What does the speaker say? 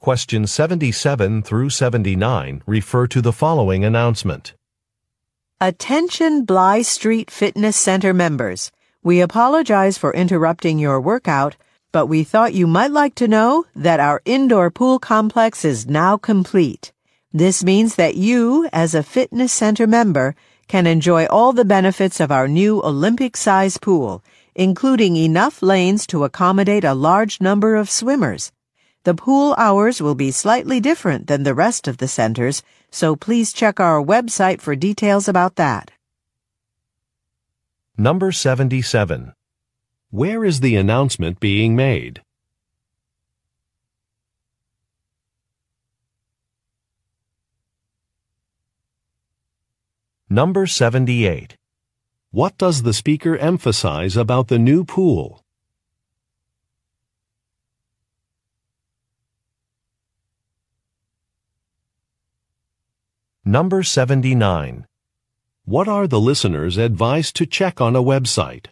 Questions 77 through 79 refer to the following announcement. Attention Bly Street Fitness Center members. We apologize for interrupting your workout, but we thought you might like to know that our indoor pool complex is now complete. This means that you, as a fitness center member, can enjoy all the benefits of our new Olympic-size pool, including enough lanes to accommodate a large number of swimmers. The pool hours will be slightly different than the rest of the centers, so please check our website for details about that. Number 77. Where is the announcement being made? Number 78. What does the speaker emphasize about the new pool? Number 79. What are the listeners advised to check on a website?